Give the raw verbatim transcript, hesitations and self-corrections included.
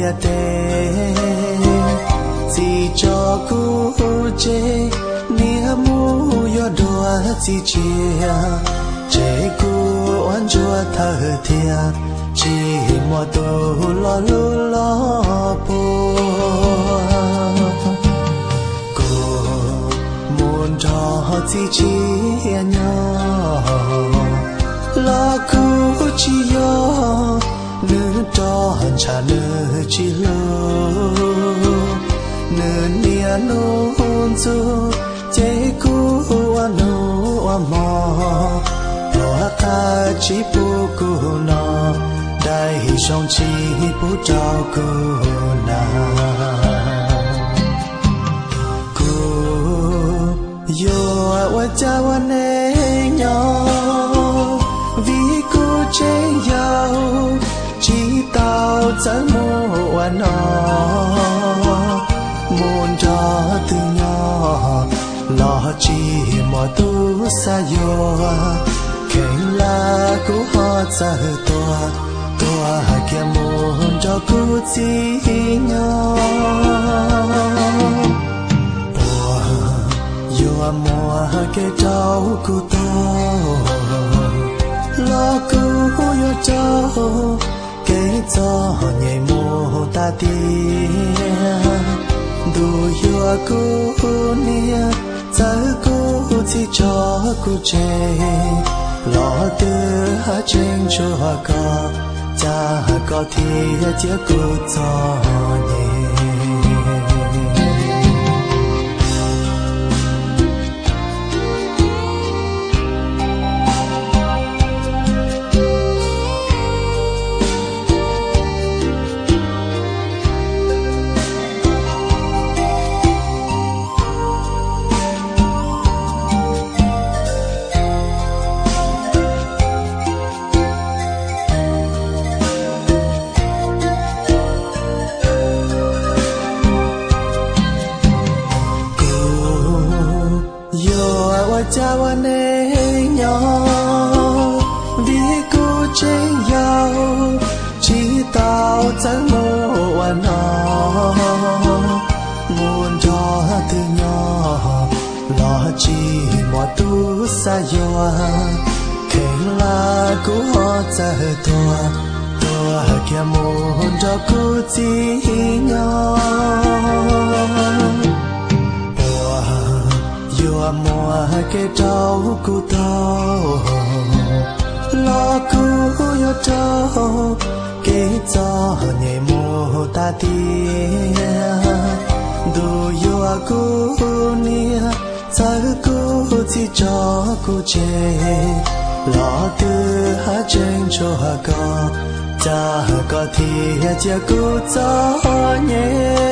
tia tê chỉ cho cô chế nia mu yo đua chỉ chia chế cô oan chua thở thia chỉ mua tu lo lu lo po cô muốn cho chỉ chia nhau lo cô chỉ yo nữ cho hận cha nữ chỉ lo nữ nia nôn du chế cô oan nô oan mò lo ta chỉ bu cô nó đại song chỉ bu trao cô na cô yo wa cha wa ne nhỏ vì cô chế giàu chỉ tao chẳng mua oan nó muốn cho từ nhỏ lo chỉ mọi tu sa yo khen là cố họ cha tua tua kia muốn cho cô chỉ nhỏ bùa yo mua cái trâu cô to lo cô yo trâu cái cho nhảy mồ ta tia đủ yo cô nia giờ cô chỉ cho cô chơi lo từ hai chân cho có cha có thì chỉ cô cho nhẹ cha wa ne nhỏ vì cô chế giàu chỉ tao chẳng mua oan nó muốn cho từ nhỏ lo chỉ mọi tu sa yo khen là cô họ cha tua tua kia muốn cho cô chỉ nhỏ yo mua cái trâu cô to lo cô yo trâu cái cho nhảy mồ ta tia đủ yo cô nia giờ cô chỉ cho cô chơi lo từ hai chân cho có cha có thì chỉ cô cho nhẹ